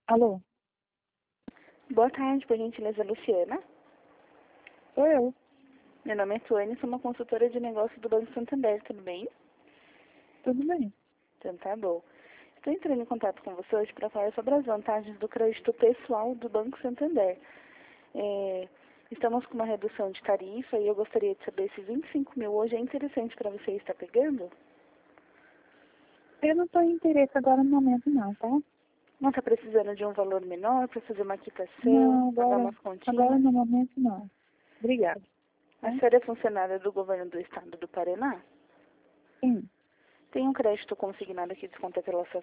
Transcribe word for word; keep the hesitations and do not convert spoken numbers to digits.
Alô? Boa tarde, por gentileza, Luciana. Sou eu. Meu nome é Tuane, sou uma consultora de negócios do Banco Santander, tudo bem? Tudo bem. Então tá bom. Estou entrando em contato com você hoje para falar sobre as vantagens do crédito pessoal do Banco Santander. É, estamos com uma redução de tarifa e eu gostaria de saber se vinte e cinco mil hoje é interessante para você estar pegando? Eu não estou em interesse agora no momento não, tá? Não está precisando de um valor menor para fazer uma quitação, Não, pagar agora, umas agora continhas? no momento não. Obrigada. A Tá? senhora é funcionária do governo do estado do Paraná? Sim. Tem um crédito consignado que desconta pela sua